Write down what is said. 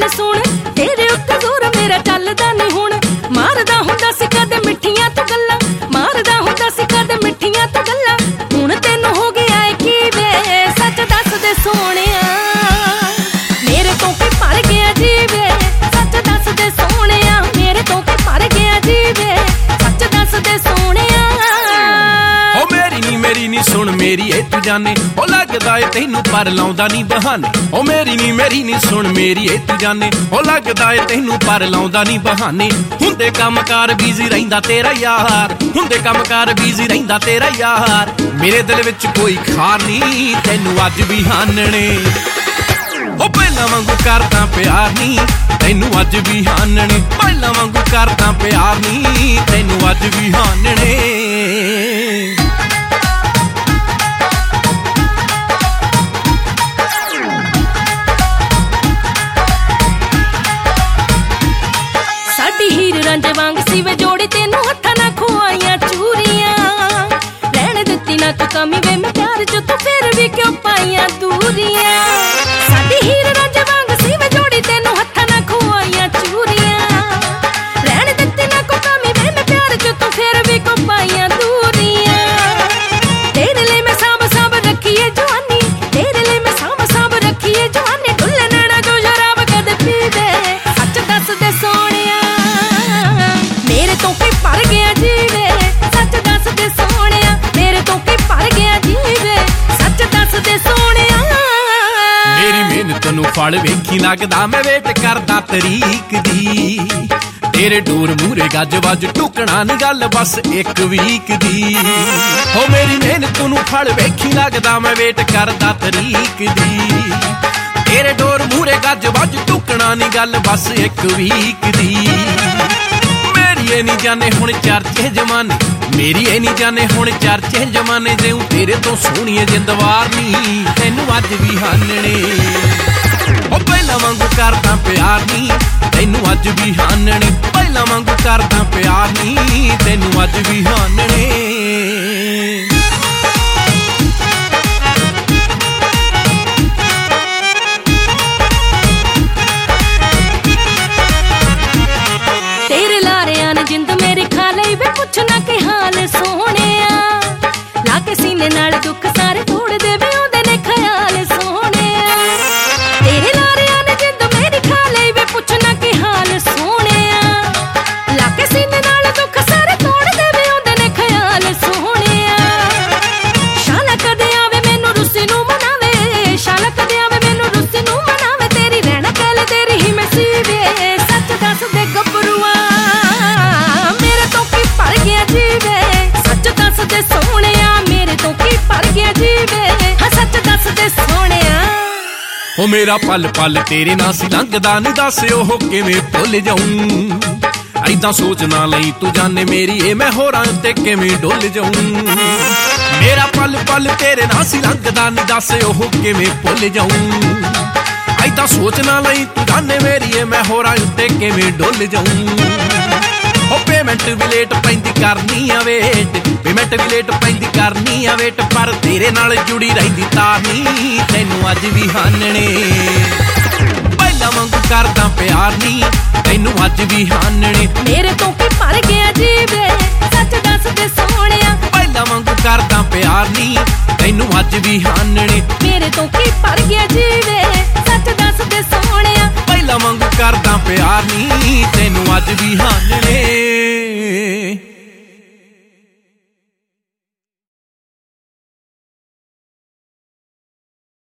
गल सुन तेरे उत्ते जोर मेरा चलदा नहीं हुण मारदा हुंदा सी कदे मिठियां तो गल्लां मारदा हुंदा सी कदे मिठियां तो गल्लां हुण तैनूं हो गया है की वे सच दस दे सोहणिया मेरे तो की भर गया जी वे सच दस दे सोहणिया मेरे तो की भर गया जी वे सच दस दे सोहणिया ओ मेरी नी सुन मेरी ए तू जाने ओ लगदा ए तैनू पर लाउंदा नी बहाने ओ मेरी नी सुन मेरी ए तू जाने ओ लगदा ए तैनू पर लाउंदा नी बहाने हुंदे कमकार बिजी रहिंदा तेरा यार हुंदे कमकार बिजी रहिंदा तेरा यार मेरे दिल विच कोई खार नी तैनू अज भी हानने ओ पहला वांगू करदा प्यार नी तैनू अज भी हानने पहला वांगू करदा प्यार नी तैनू अज भी हानने हीर रांझे वांग सी वे जोड़ी तेनू हत्था ना खुआइयां चूरियां रहने दित्ती ना तू कमी वे मैं प्यार जो तू फिर भी क्यों पाइयां दूरियां साडी हीर रांझे वांग सी वे जोड़ी तेनू हत्था ना खुआइयां चूरियां रहने दित्ती ना को कमी वे मैं प्यार जो तू फिर भी क्यों पाइयां दूरियां तेरे लिए मैं सांभ रखी है जवानी तेरे लिए मैं सांभ रखी है जवानी ढुल्ले नैना जो शराब कदे पीवे सच दस दे सोहणिया मेरे तो की भर गया जीवे सच दस दे सोहणिया मेरे तो की भर गया जीवे सच दस दे सोहणिया मेरी मेहनत नूं फल वेखी लगदा मैं वेट करदा तरीक दी तेरे डोर मूरे गज वज टुकना नी गल बस एक वीक दी हो मेरी मेहनत नूं फल वेखी लगदा मैं वेट करदा तरीक दी तेरे डोर मूरे गज वज टुकना नी गल बस एक वीक दी मेरी नी जाने हुण चर्चे जमाने मेरी नी जाने हुण चर्चे जमाने जे तेरे तो सोहणीए जिंदवार नी तैनू अज भी हानने ओ पहला वांगू करदा प्यार नी तैनू अज भी हानने पहला वांगू करदा प्यार नी तैनू अज भी हानने जिंद मेरी खा लई वे पुछना के हाल सोहणिया लाके सीने नाल दुख सारे तोड़ दे वे ओंदे ने ख्याल सोहणिया तेरे लारियां ने जिंद मेरी खा लई वे पुछना के हाल सोहणिया लाके सीने नाल दुख सारे तोड़ दे वे ओंदे ने ख्याल सोहणिया शाला कदे आवे मैनू रुस्सी नू मनावे शाला कदे आवे मैनू रुस्सी नू मनावे तेरी रहना कहले तेरी ही मैं सीवे सच दस दे गबरुआ ओ मेरा पल पल तेरे नाल सी लंघदा नी दस ओह किवें भुल जाऊं ऐदां सोच ना लई तू जाने मेरी ए मैं होरां ते किवें डुल जाऊं मेरा पल पल तेरे नाल सी लंघदा नी दस ओह किवें भुल जाऊं ऐदां सोच ना लई तू जाने मेरी ए मैं होरां ते किवें डुल जाऊं ओ पेमेंट भी लेट पैंदी करनी आ वेट पेमेंट भी लेट पैंदी करनी आ वेट पर तेरे नाल जुड़ी रहिंदी तार नी तैनू अज भी हानने पहला वांगू करदा प्यार नी तैनू अज भी हानने मेरे तो की भर गया जीवे सच दस दे सोहणिया पहला वांगू करदा प्यार नी तैनू अज भी हानने मेरे तो की भर गया जीवे सच दस दे सोहणिया पहला वांगू करदा प्यार नी तैनू अज भी हानने।